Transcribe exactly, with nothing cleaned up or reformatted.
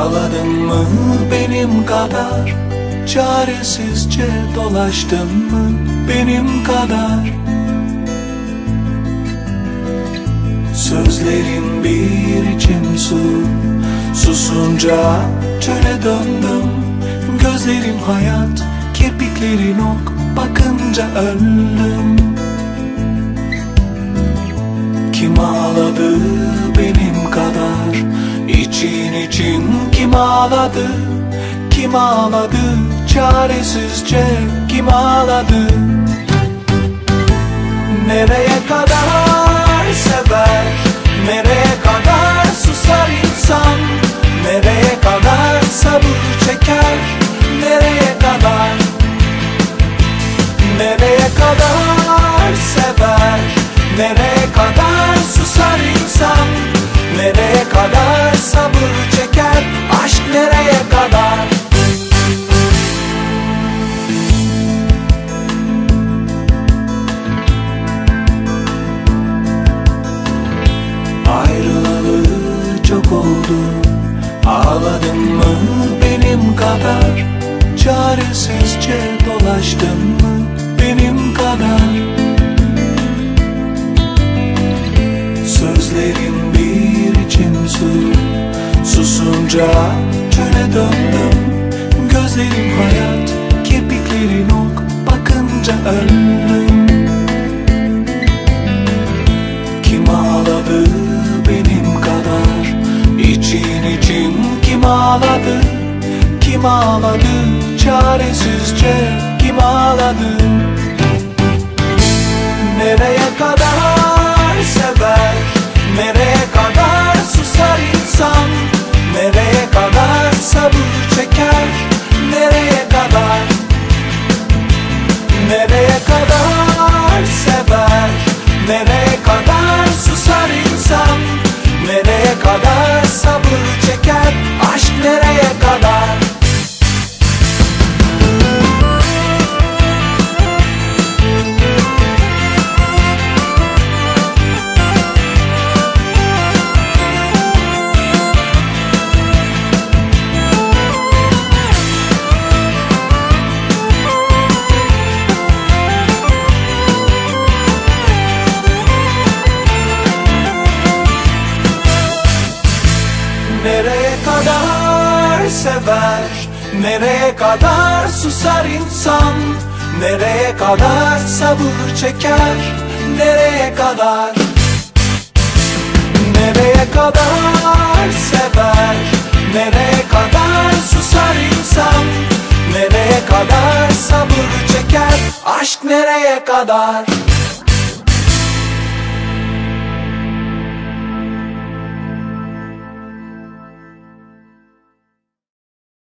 Ağladın mı benim kadar? Çaresizce dolaştın mı benim kadar? Sözlerin bir içim su, susunca çöle döndüm. Gözlerim hayat, kirpiklerin ok, bakınca öldüm. Kim ağladı benim kadar? İçin için kim ağladı? Kim ağladı çaresizce? Kim ağladı? Nereye kadar sever? Nereye kadar susar insan? Nereye kadar sabır çeker? Nereye kadar? Nereye kadar sever? Nereye kadar susar insan? Nereye kadar sabır çeker? Aşk nereye kadar? Ayrılalı çok oldu. Ağladın mı benim kadar? Çaresizce dolaştın mı benim kadar? Sözlerin bir içim su, susunca çöle döndüm. Gözlerim hayat, kirpiklerin ok, bakınca öldüm. Kim ağladı benim kadar? İçin için kim ağladı? Kim ağladı çaresizce? Kim ağladı? Nereye kadar sever? Nereye kadar susar insan? Nereye kadar sabır çeker? Nereye kadar? Nereye kadar sever? Nereye kadar susar insan? Nereye kadar sabır çeker? Aşk nereye kadar? Nereye kadar sever? Nereye kadar susar insan? Nereye kadar sabır çeker? Nereye kadar? Nereye kadar sever? Nereye kadar susar insan? Nereye kadar sabır çeker? Aşk nereye kadar?